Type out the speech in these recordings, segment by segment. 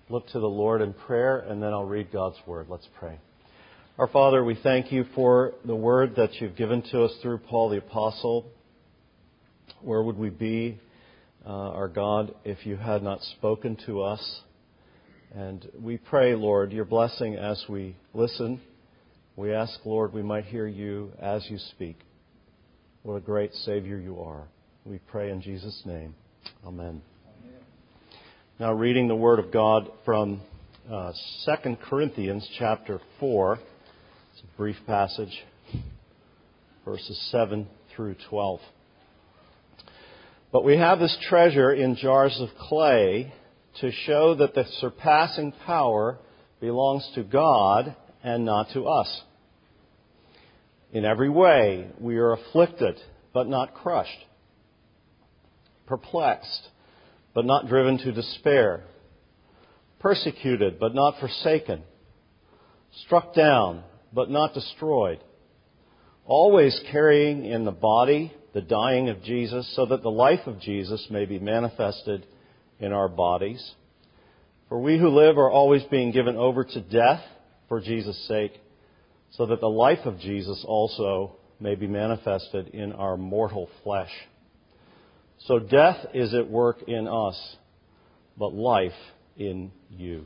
look to the Lord in prayer, and then I'll read God's Word. Let's pray. Our Father, we thank you for the Word that you've given to us through Paul the Apostle. Where would we be, our God, if you had not spoken to us? And we pray, Lord, your blessing as we listen. We ask, Lord, we might hear you as you speak. What a great Savior you are. We pray in Jesus' name. Amen. Now reading the Word of God from 2 Corinthians chapter 4. It's a brief passage, verses 7 through 12. But we have this treasure in jars of clay to show that the surpassing power belongs to God and not to us. In every way we are afflicted, but not crushed, perplexed, but not driven to despair, persecuted, but not forsaken, struck down, but not destroyed, always carrying in the body the dying of Jesus, so that the life of Jesus may be manifested in our bodies. For we who live are always being given over to death for Jesus' sake, so that the life of Jesus also may be manifested in our mortal flesh. So death is at work in us, but life in you.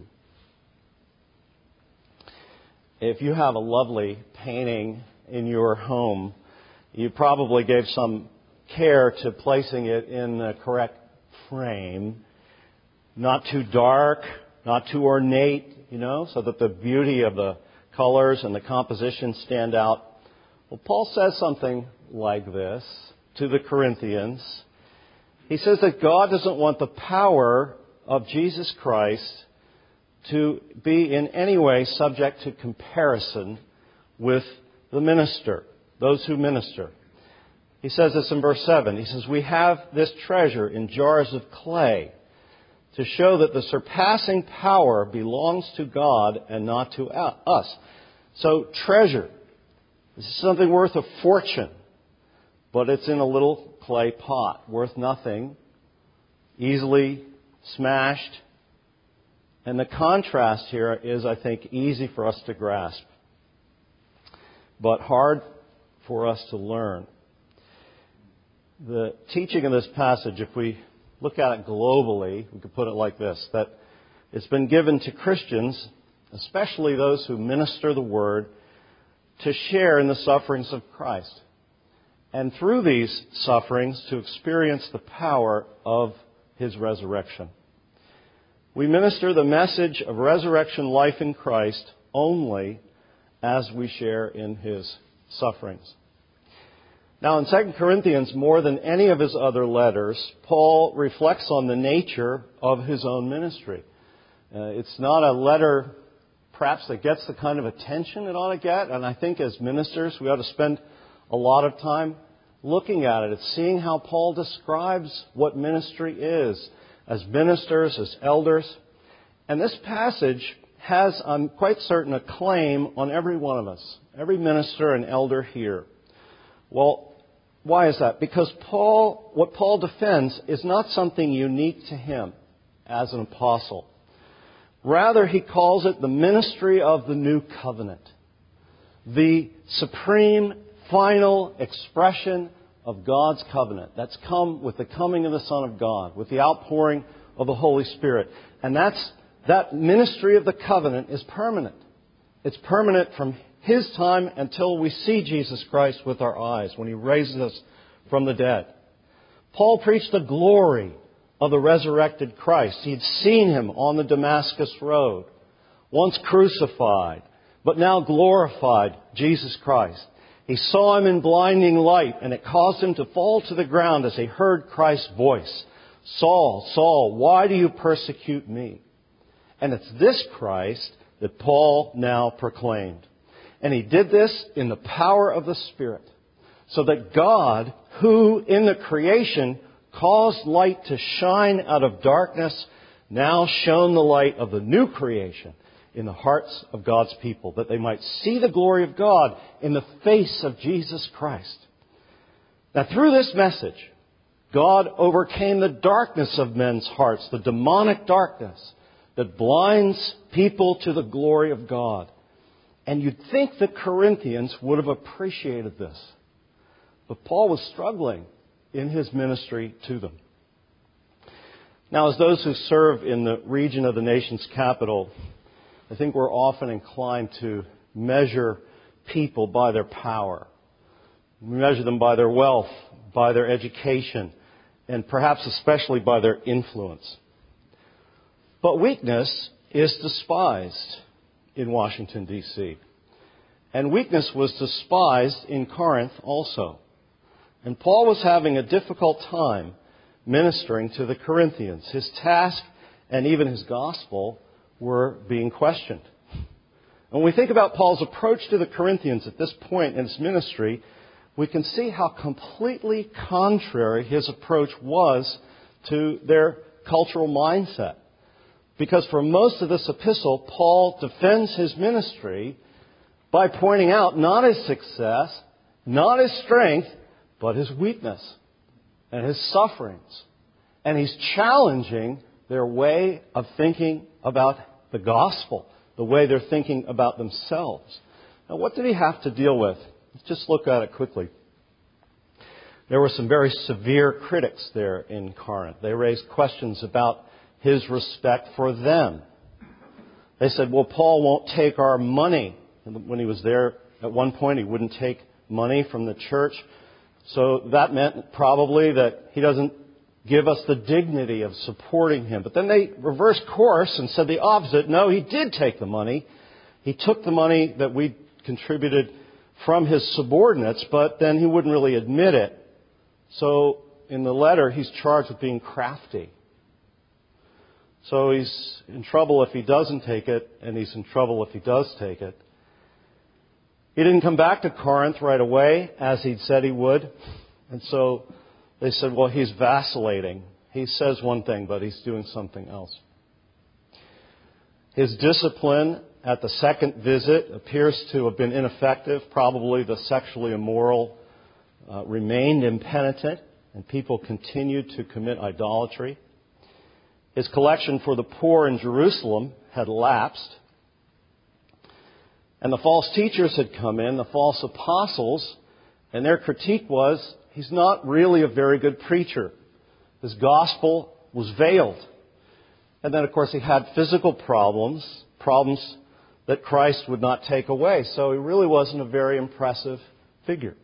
If you have a lovely painting in your home, you probably gave some care to placing it in the correct frame. Not too dark, not too ornate, so that the beauty of the colors and the composition stand out. Well, Paul says something like this to the Corinthians. He says that God doesn't want the power of Jesus Christ to be in any way subject to comparison with the minister, those who minister. He says this in verse 7. He says, we have this treasure in jars of clay to show that the surpassing power belongs to God and not to us. So treasure. This is something worth a fortune, but it's in a little clay pot, worth nothing, easily smashed. And the contrast here is, I think, easy for us to grasp, but hard for us to learn. The teaching of this passage, if we look at it globally, we could put it like this, that it's been given to Christians, especially those who minister the Word, to share in the sufferings of Christ. And through these sufferings, to experience the power of His resurrection. We minister the message of resurrection life in Christ only as we share in His sufferings. Now in 2 Corinthians, more than any of his other letters, Paul reflects on the nature of his own ministry. It's not a letter perhaps that gets the kind of attention it ought to get, and I think as ministers we ought to spend a lot of time looking at it, seeing how Paul describes what ministry is as ministers, as elders. And this passage has, I'm quite certain, a claim on every one of us, every minister and elder here. Well, why is that? Because what Paul defends is not something unique to him as an apostle. Rather, he calls it the ministry of the new covenant, the supreme, final expression of God's covenant that's come with the coming of the Son of God, with the outpouring of the Holy Spirit. And that ministry of the covenant is permanent. It's permanent from His time until we see Jesus Christ with our eyes, when He raises us from the dead. Paul preached the glory of the resurrected Christ. He'd seen Him on the Damascus Road, once crucified, but now glorified, Jesus Christ. He saw Him in blinding light, and it caused him to fall to the ground as he heard Christ's voice. Saul, Saul, why do you persecute me? And it's this Christ that Paul now proclaimed. And he did this in the power of the Spirit, so that God, who in the creation caused light to shine out of darkness, now shone the light of the new creation in the hearts of God's people, that they might see the glory of God in the face of Jesus Christ. Now, through this message, God overcame the darkness of men's hearts, the demonic darkness, that blinds people to the glory of God. And you'd think the Corinthians would have appreciated this. But Paul was struggling in his ministry to them. Now, as those who serve in the region of the nation's capital, I think we're often inclined to measure people by their power. We measure them by their wealth, by their education, and perhaps especially by their influence. But weakness is despised in Washington, D.C. And weakness was despised in Corinth also. And Paul was having a difficult time ministering to the Corinthians. His task and even his gospel were being questioned. When we think about Paul's approach to the Corinthians at this point in his ministry, we can see how completely contrary his approach was to their cultural mindset. Because for most of this epistle, Paul defends his ministry by pointing out not his success, not his strength, but his weakness and his sufferings. And he's challenging their way of thinking about the gospel, the way they're thinking about themselves. Now, what did he have to deal with? Let's just look at it quickly. There were some very severe critics there in Corinth. They raised questions about his respect for them. They said, well, Paul won't take our money. When he was there, at one point, he wouldn't take money from the church. So that meant probably that he doesn't give us the dignity of supporting him. But then they reversed course and said the opposite. No, he did take the money. He took the money that we contributed from his subordinates, but then he wouldn't really admit it. So in the letter, he's charged with being crafty. So he's in trouble if he doesn't take it, and he's in trouble if he does take it. He didn't come back to Corinth right away, as he'd said he would. And so they said, well, he's vacillating. He says one thing, but he's doing something else. His discipline at the second visit appears to have been ineffective. Probably the sexually immoral remained impenitent, and people continued to commit idolatry. His collection for the poor in Jerusalem had lapsed. And the false teachers had come in, the false apostles, and their critique was, he's not really a very good preacher. His gospel was veiled. And then, of course, he had physical problems that Christ would not take away. So he really wasn't a very impressive figure.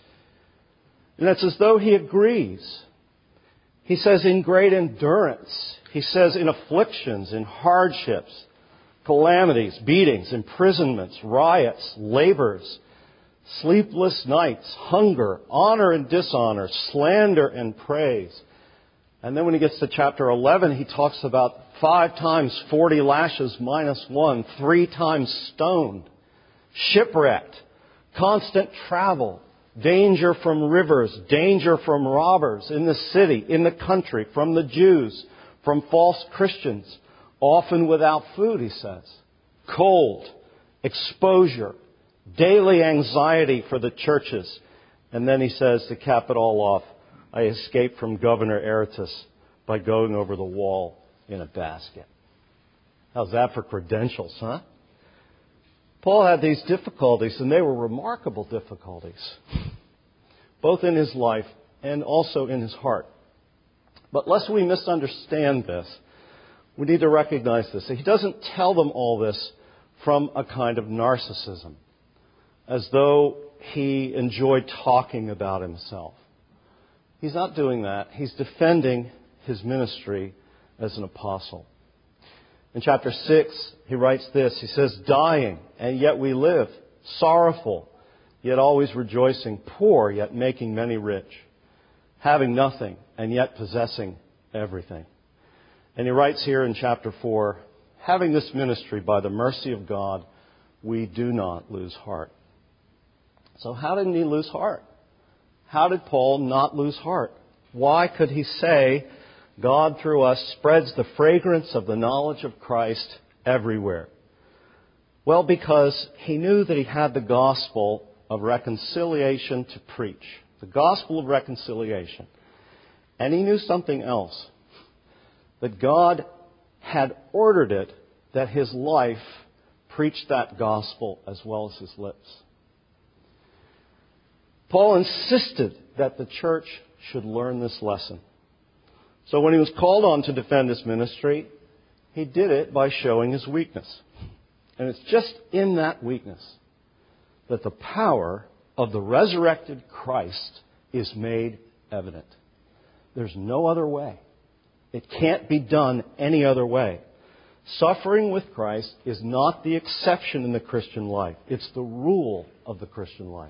And it's as though he agrees. He says, in great endurance. He says, in afflictions, in hardships, calamities, beatings, imprisonments, riots, labors, sleepless nights, hunger, honor and dishonor, slander and praise. And then when he gets to chapter 11, he talks about 5 times 40 lashes minus 1, 3 times stoned, shipwrecked, constant travel, danger from rivers, danger from robbers in the city, in the country, from the Jews, from false Christians, often without food, he says, cold, exposure, daily anxiety for the churches. And then he says, to cap it all off, I escaped from Governor Aretas by going over the wall in a basket. How's that for credentials, huh? Paul had these difficulties, and they were remarkable difficulties, both in his life and also in his heart. But lest we misunderstand this, we need to recognize this. He doesn't tell them all this from a kind of narcissism, as though he enjoyed talking about himself. He's not doing that. He's defending his ministry as an apostle. In chapter 6, he writes this. He says, dying, and yet we live, sorrowful, yet always rejoicing, poor, yet making many rich, having nothing, and yet possessing everything. And he writes here in chapter 4, having this ministry by the mercy of God, we do not lose heart. So how didn't he lose heart? How did Paul not lose heart? Why could he say, God through us spreads the fragrance of the knowledge of Christ everywhere? Well, because he knew that he had the gospel of reconciliation to preach. The gospel of reconciliation. And he knew something else. That God had ordered it that his life preach that gospel as well as his lips. Paul insisted that the church should learn this lesson. So when he was called on to defend his ministry, he did it by showing his weakness. And it's just in that weakness that the power of the resurrected Christ is made evident. There's no other way. It can't be done any other way. Suffering with Christ is not the exception in the Christian life. It's the rule of the Christian life.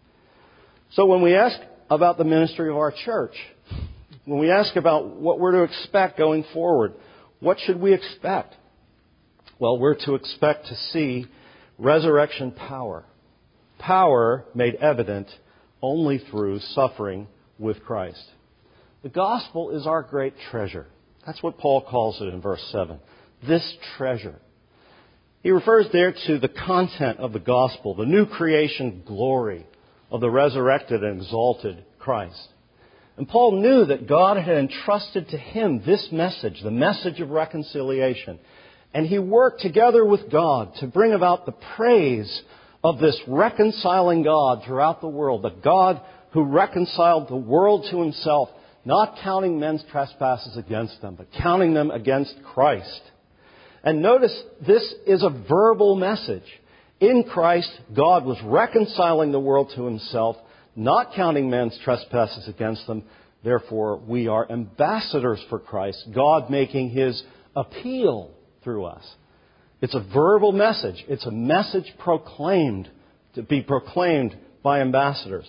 So when we ask about the ministry of our church, when we ask about what we're to expect going forward, what should we expect? Well, we're to expect to see resurrection power. Power made evident only through suffering with Christ. The gospel is our great treasure. That's what Paul calls it in verse 7. This treasure. He refers there to the content of the gospel, the new creation glory of the resurrected and exalted Christ. And Paul knew that God had entrusted to him this message, the message of reconciliation. And he worked together with God to bring about the praise of this reconciling God throughout the world. The God who reconciled the world to himself, not counting men's trespasses against them, but counting them against Christ. And notice, this is a verbal message. In Christ, God was reconciling the world to himself, not counting men's trespasses against them. Therefore, we are ambassadors for Christ, God making his appeal through us. It's a verbal message. It's a message proclaimed, to be proclaimed by ambassadors.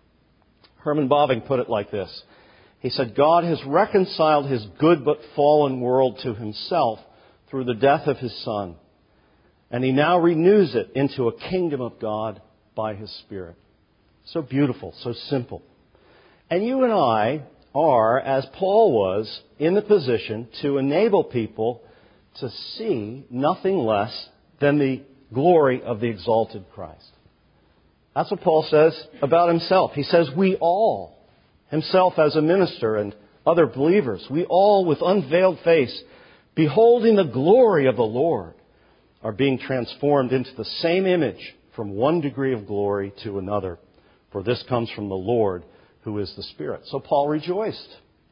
Herman Bavinck put it like this. He said, God has reconciled his good but fallen world to himself through the death of his Son. And he now renews it into a kingdom of God by his Spirit. So beautiful, so simple. And you and I are, as Paul was, in the position to enable people to see nothing less than the glory of the exalted Christ. That's what Paul says about himself. He says, we all, himself as a minister and other believers, we all with unveiled face, beholding the glory of the Lord, are being transformed into the same image from one degree of glory to another. For this comes from the Lord, who is the Spirit. So Paul rejoiced.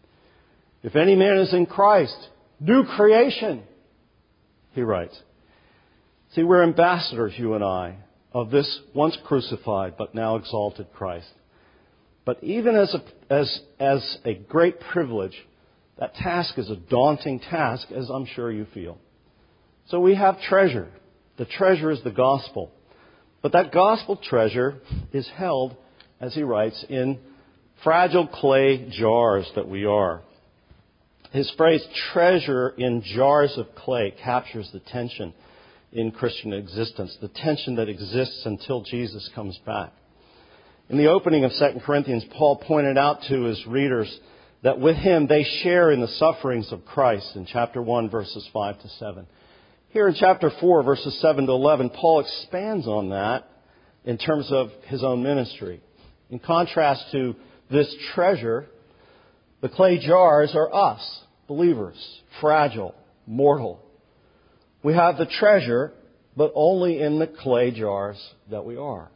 If any man is in Christ, new creation, he writes. See, we're ambassadors, you and I, of this once crucified but now exalted Christ. But even as a great privilege, that task is a daunting task, as I'm sure you feel. So we have treasure. The treasure is the gospel. But that gospel treasure is held, as he writes, in fragile clay jars that we are. His phrase, treasure in jars of clay, captures the tension in Christian existence, the tension that exists until Jesus comes back. In the opening of 2 Corinthians, Paul pointed out to his readers that with him they share in the sufferings of Christ in chapter 1, verses 5 to 7. Here in chapter 4, verses 7 to 11, Paul expands on that in terms of his own ministry. In contrast to this treasure, the clay jars are us, believers, fragile, mortal. We have the treasure, but only in the clay jars that we are.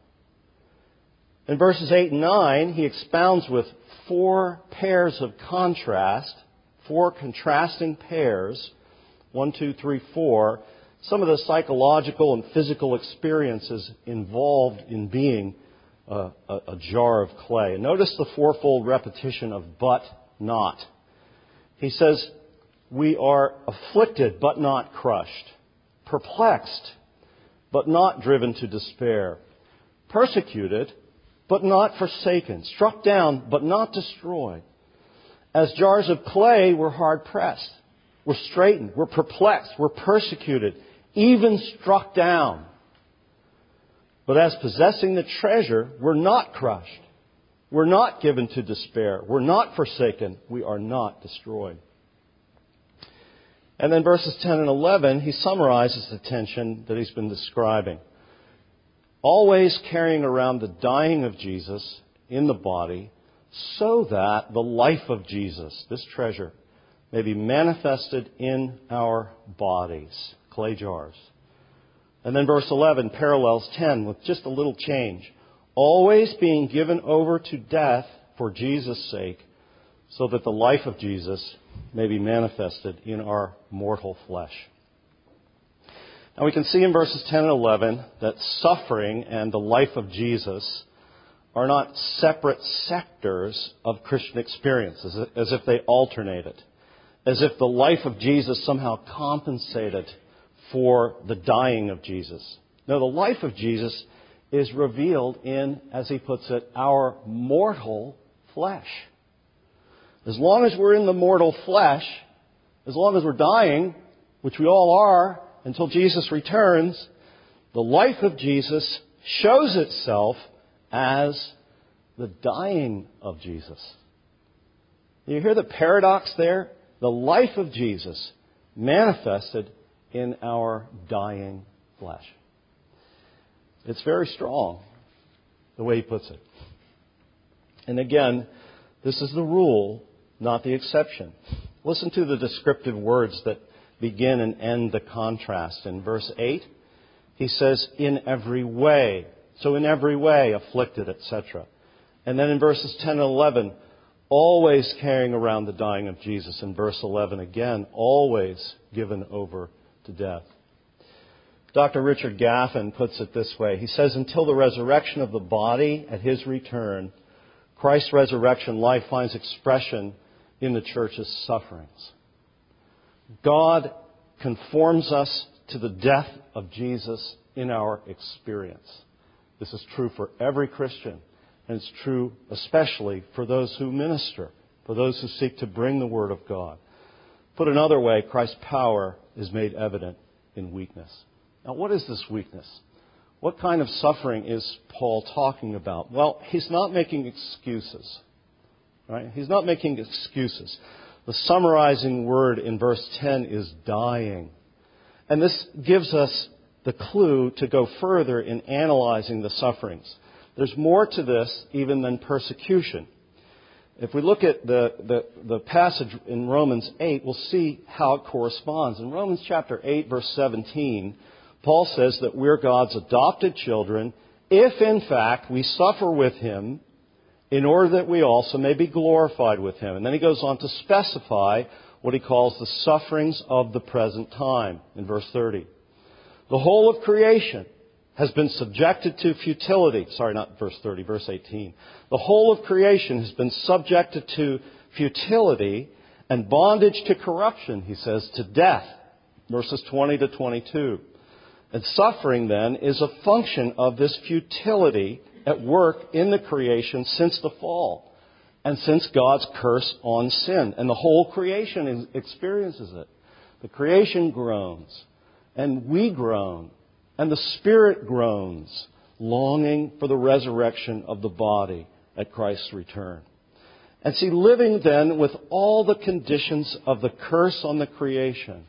In verses 8 and 9, he expounds with 4 pairs of contrast, 4 contrasting pairs, 1, 2, 3, 4, some of the psychological and physical experiences involved in being a jar of clay. And notice the fourfold repetition of but not. He says, we are afflicted but not crushed, perplexed but not driven to despair, persecuted but not forsaken, struck down but not destroyed. As jars of clay, we're hard pressed, we're straitened, we're perplexed, we're persecuted, even struck down. But as possessing the treasure, we're not crushed. We're not given to despair. We're not forsaken. We are not destroyed. And then verses 10 and 11, he summarizes the tension that he's been describing. Always carrying around the dying of Jesus in the body, so that the life of Jesus, this treasure, may be manifested in our bodies, clay jars. And then verse 11 parallels 10 with just a little change. Always being given over to death for Jesus' sake, so that the life of Jesus may be manifested in our mortal flesh. Now we can see in verses 10 and 11 that suffering and the life of Jesus are not separate sectors of Christian experience, as if they alternated, as if the life of Jesus somehow compensated for the dying of Jesus. No, the life of Jesus is revealed in, as he puts it, our mortal flesh. As long as we're in the mortal flesh, as long as we're dying, which we all are, until Jesus returns, the life of Jesus shows itself as the dying of Jesus. You hear the paradox there? The life of Jesus manifested in our dying flesh. It's very strong, the way he puts it. And again, this is the rule, not the exception. Listen to the descriptive words that begin and end the contrast. In verse 8, he says, in every way. So in every way, afflicted, etc. And then in verses 10 and 11, always carrying around the dying of Jesus. In verse 11 again, always given over to death. Dr. Richard Gaffin puts it this way. He says, until the resurrection of the body at his return, Christ's resurrection life finds expression in the church's sufferings. God conforms us to the death of Jesus in our experience. This is true for every Christian, and it's true especially for those who minister, for those who seek to bring the Word of God. Put another way, Christ's power is made evident in weakness. Now, what is this weakness? What kind of suffering is Paul talking about? Well, he's not making excuses. Right? He's not making excuses. The summarizing word in verse 10 is dying. And this gives us the clue to go further in analyzing the sufferings. There's more to this even than persecution. If we look at the passage in Romans 8, we'll see how it corresponds. In Romans chapter 8, verse 17, Paul says that we're God's adopted children if, in fact, we suffer with Him in order that we also may be glorified with Him. And then he goes on to specify what he calls the sufferings of the present time in verse 30. The whole of creation has been subjected to futility. Sorry, not verse 30, verse 18. The whole of creation has been subjected to futility and bondage to corruption, he says, to death. Verses 20 to 22. And suffering, then, is a function of this futility at work in the creation since the fall and since God's curse on sin. And the whole creation experiences it. The creation groans, and we groan, and the Spirit groans, longing for the resurrection of the body at Christ's return. And see, living then with all the conditions of the curse on the creation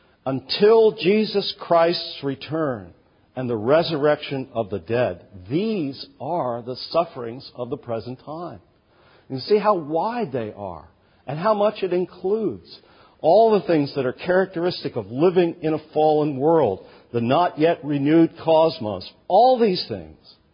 until Jesus Christ's return and the resurrection of the dead, these are the sufferings of the present time. You see how wide they are and how much it includes. All the things that are characteristic of living in a fallen world, the not yet renewed cosmos, all these things,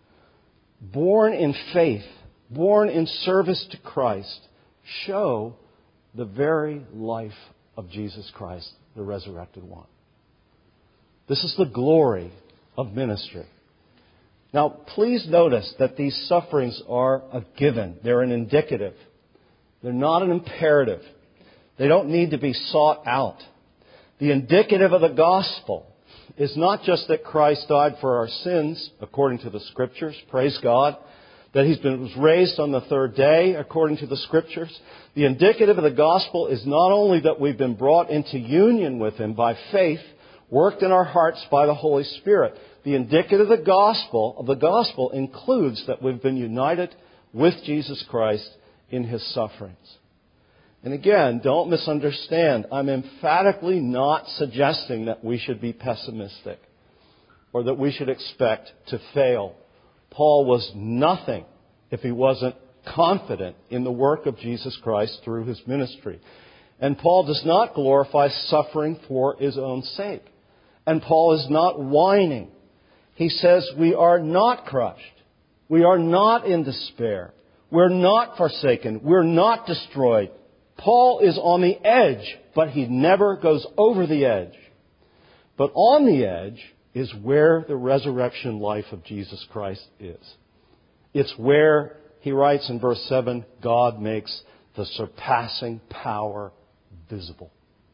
born in faith, born in service to Christ, show the very life of Jesus Christ, the resurrected one. This is the glory of ministry. Now, please notice that these sufferings are a given. They're an indicative. They're not an imperative. They don't need to be sought out. The indicative of the gospel is not just that Christ died for our sins, according to the Scriptures, praise God, that He was raised on the third day, according to the Scriptures. The indicative of the gospel is not only that we've been brought into union with Him by faith, worked in our hearts by the Holy Spirit. The indicative of the gospel includes that we've been united with Jesus Christ in His sufferings. And again, don't misunderstand. I'm emphatically not suggesting that we should be pessimistic or that we should expect to fail. Paul was nothing if he wasn't confident in the work of Jesus Christ through His ministry. And Paul does not glorify suffering for his own sake. And Paul is not whining. He says we are not crushed. We are not in despair. We're not forsaken. We're not destroyed. Paul is on the edge, but he never goes over the edge. But on the edge is where the resurrection life of Jesus Christ is. It's where, he writes in verse 7, God makes the surpassing power visible.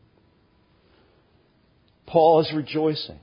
Paul is rejoicing.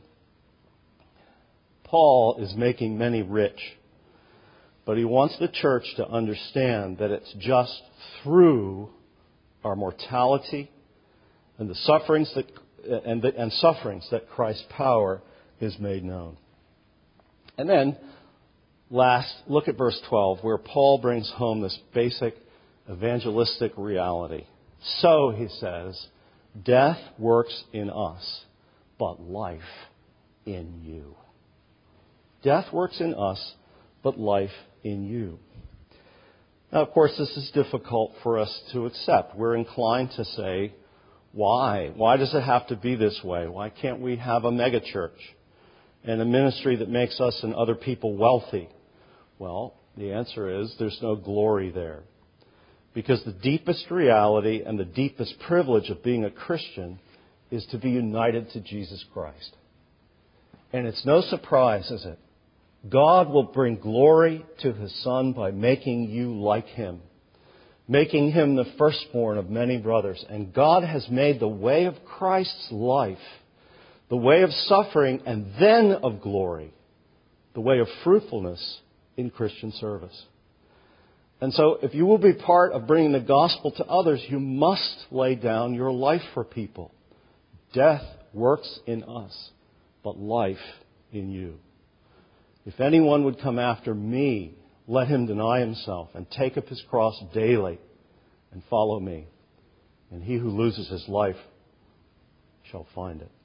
Paul is making many rich. But he wants the church to understand that it's just through our mortality and the sufferings that Christ's power is made known. And then, last, look at verse 12, where Paul brings home this basic evangelistic reality. So, he says, death works in us, but life in you. Death works in us, but life in you. Now, of course, this is difficult for us to accept. We're inclined to say, why? Why does it have to be this way? Why can't we have a megachurch and a ministry that makes us and other people wealthy? Well, the answer is there's no glory there. Because the deepest reality and the deepest privilege of being a Christian is to be united to Jesus Christ. And it's no surprise, is it? God will bring glory to His Son by making you like Him, making Him the firstborn of many brothers. And God has made the way of Christ's life, the way of suffering and then of glory, the way of fruitfulness in Christian service. And so if you will be part of bringing the gospel to others, you must lay down your life for people. Death works in us, but life in you. If anyone would come after me, let him deny himself and take up his cross daily and follow me. And he who loses his life shall find it.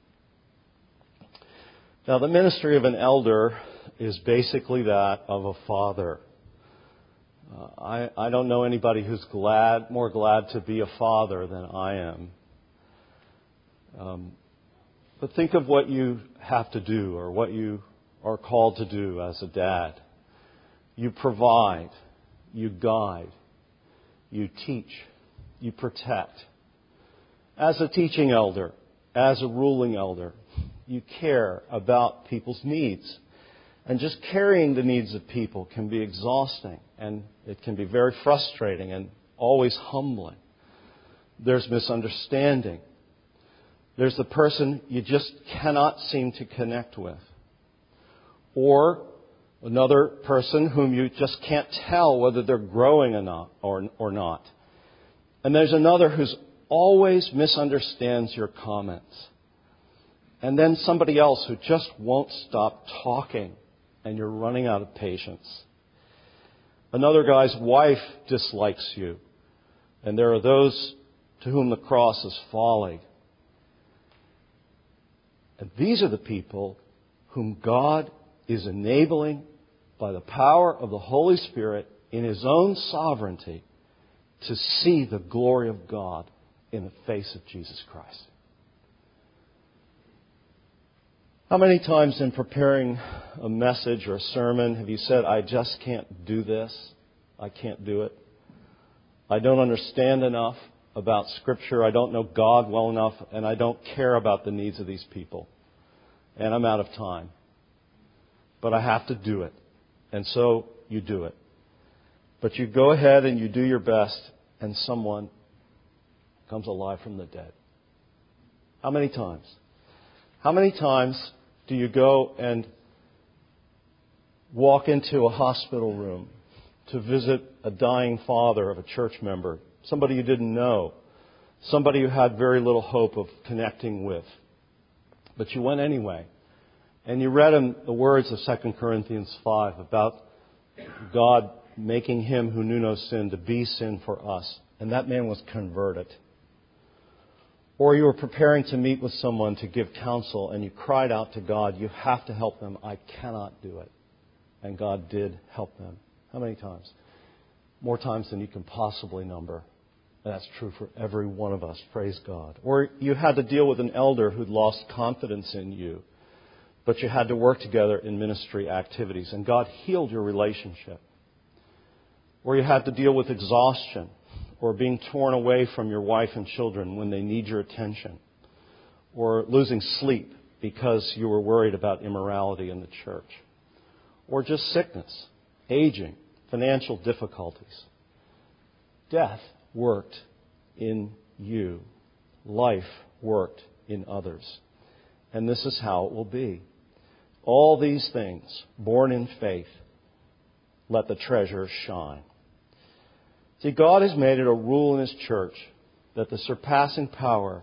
Now, the ministry of an elder is basically that of a father. I don't know anybody who's more glad to be a father than I am. But think of what you have to do or what you are called to do as a dad. You provide, you guide, you teach, you protect. As a teaching elder, as a ruling elder, you care about people's needs. And just carrying the needs of people can be exhausting, and it can be very frustrating and always humbling. There's misunderstanding. There's the person you just cannot seem to connect with. Or another person whom you just can't tell whether they're growing or not. And there's another who's always misunderstands your comments. And then somebody else who just won't stop talking, and you're running out of patience. Another guy's wife dislikes you, and there are those to whom the cross is folly. And these are the people whom God is enabling by the power of the Holy Spirit in His own sovereignty to see the glory of God in the face of Jesus Christ. How many times in preparing a message or a sermon have you said, I just can't do this, I can't do it, I don't understand enough about Scripture, I don't know God well enough, and I don't care about the needs of these people, and I'm out of time. But I have to do it. And so you do it. But you go ahead and you do your best, and someone comes alive from the dead. How many times? How many times do you go and walk into a hospital room to visit a dying father of a church member, somebody you didn't know, somebody you had very little hope of connecting with, but you went anyway? And you read in the words of 2 Corinthians 5 about God making Him who knew no sin to be sin for us. And that man was converted. Or you were preparing to meet with someone to give counsel and you cried out to God, you have to help them. I cannot do it. And God did help them. How many times? More times than you can possibly number. That's true for every one of us, praise God. Or you had to deal with an elder who'd lost confidence in you, but you had to work together in ministry activities, and God healed your relationship. Or you had to deal with exhaustion, or being torn away from your wife and children when they need your attention, or losing sleep because you were worried about immorality in the church, or just sickness, aging, financial difficulties. Death worked in you. Life worked in others. And this is how it will be. All these things, born in faith, let the treasure shine. See, God has made it a rule in His church that the surpassing power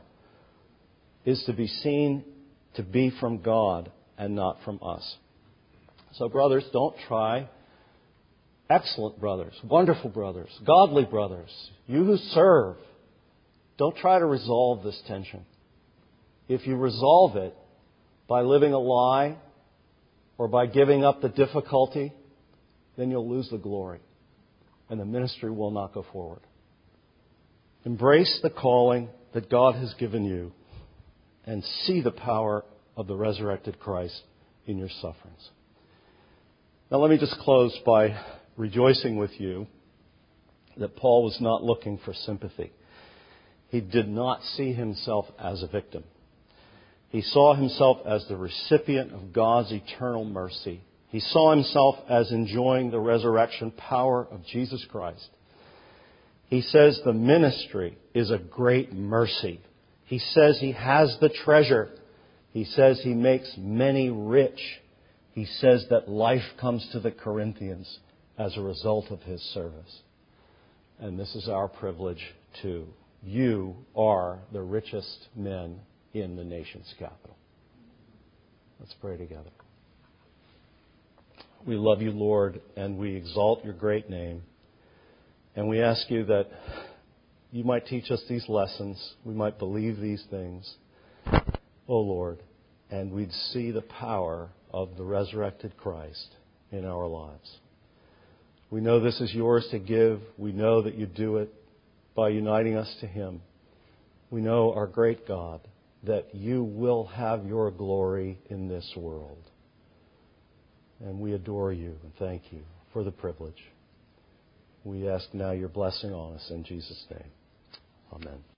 is to be seen to be from God and not from us. So, brothers, don't try. Excellent brothers, wonderful brothers, godly brothers, you who serve, don't try to resolve this tension. If you resolve it by living a lie or by giving up the difficulty, then you'll lose the glory and the ministry will not go forward. Embrace the calling that God has given you and see the power of the resurrected Christ in your sufferings. Now let me just close by rejoicing with you that Paul was not looking for sympathy. He did not see himself as a victim. He saw himself as the recipient of God's eternal mercy. He saw himself as enjoying the resurrection power of Jesus Christ. He says the ministry is a great mercy. He says he has the treasure. He says he makes many rich. He says that life comes to the Corinthians as a result of his service. And this is our privilege too. You are the richest men in the nation's capital. Let's pray together. We love you, Lord, and we exalt your great name. And we ask you that you might teach us these lessons. We might believe these things, O Lord, and we'd see the power of the resurrected Christ in our lives. We know this is yours to give. We know that you do it by uniting us to Him. We know, our great God, that you will have your glory in this world. And we adore you and thank you for the privilege. We ask now your blessing on us in Jesus' name. Amen.